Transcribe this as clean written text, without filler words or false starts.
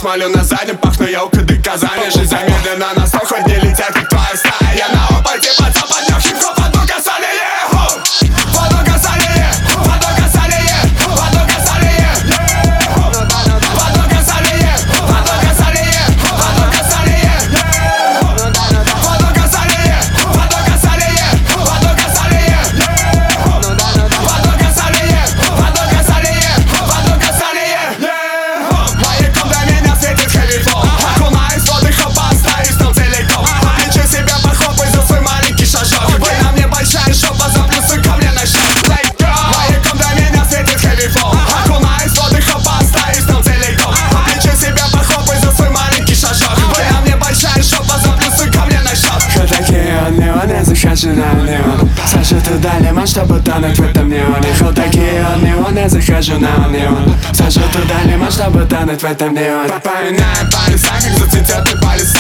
смолю на заднем, пахну елкой до Казани. Жизнь замедленно, на сто хоть не летят, как твоя стая. Я на опыте, пацан, подняв хип-хоп, одну касали, одну касали, одну касали, одну касали, одну касали, одну касали, одну касали, одну касали, одну касали, одну касали, одну касали, одну касали, одну касали. Маяком до меня светит хэви-флоу. Окунаюсь в воды хопа, остаюсь там целиком. Плечу себя похлопай за свой маленький шажок. Вы на мне большая жопа, за плюсы ко мне на счет. Маяком до меня светит хэви-флоу. Окунаюсь в воды хопа, остаюсь там целиком. Плечу себя похлопай за свой маленький шажок. Вы на мне большая жопа, за плюсы ко мне на счет. Хотакион, неон, я захожу на неон. Саша туда лимон, чтобы тонуть в этом неоне. Хотакион, неон, я захожу на неон. Саша туда лимон, чтобы тонуть в этом неоне. Попоминаем полюса, как зацветет и полюса.